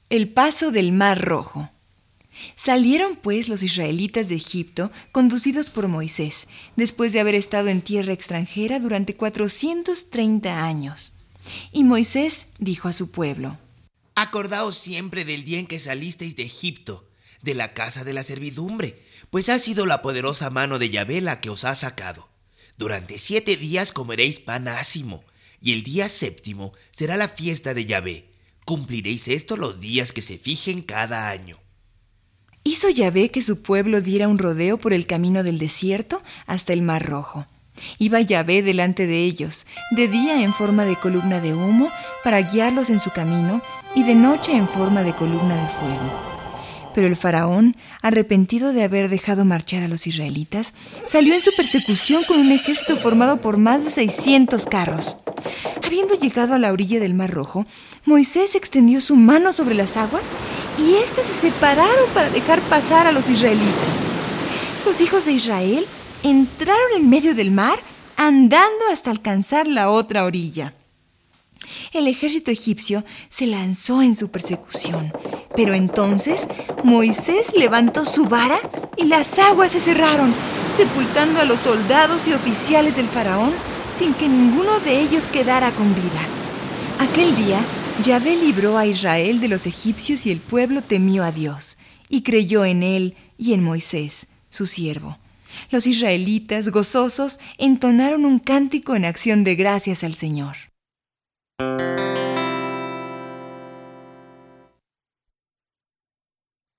El paso del Mar Rojo. Salieron pues los israelitas de Egipto, conducidos por Moisés, después de haber estado en tierra extranjera durante 430 años. Y Moisés dijo a su pueblo: Acordaos siempre del día en que salisteis de Egipto, de la casa de la servidumbre, pues ha sido la poderosa mano de Yahvé la que os ha sacado. Durante 7 días comeréis pan ácimo, y el día 7º será la fiesta de Yahvé. Cumpliréis esto los días que se fijen cada año. Hizo Yahvé que su pueblo diera un rodeo por el camino del desierto hasta el Mar Rojo. Iba Yahvé delante de ellos, de día en forma de columna de humo para guiarlos en su camino, y de noche en forma de columna de fuego. Pero el faraón, arrepentido de haber dejado marchar a los israelitas, salió en su persecución con un ejército formado por más de 600 carros. Habiendo llegado a la orilla del Mar Rojo, Moisés extendió su mano sobre las aguas y éstas se separaron para dejar pasar a los israelitas. Los hijos de Israel entraron en medio del mar, andando hasta alcanzar la otra orilla. El ejército egipcio se lanzó en su persecución, pero entonces Moisés levantó su vara y las aguas se cerraron, sepultando a los soldados y oficiales del faraón sin que ninguno de ellos quedara con vida. Aquel día, Yahvé libró a Israel de los egipcios y el pueblo temió a Dios y creyó en él y en Moisés, su siervo. Los israelitas, gozosos, entonaron un cántico en acción de gracias al Señor.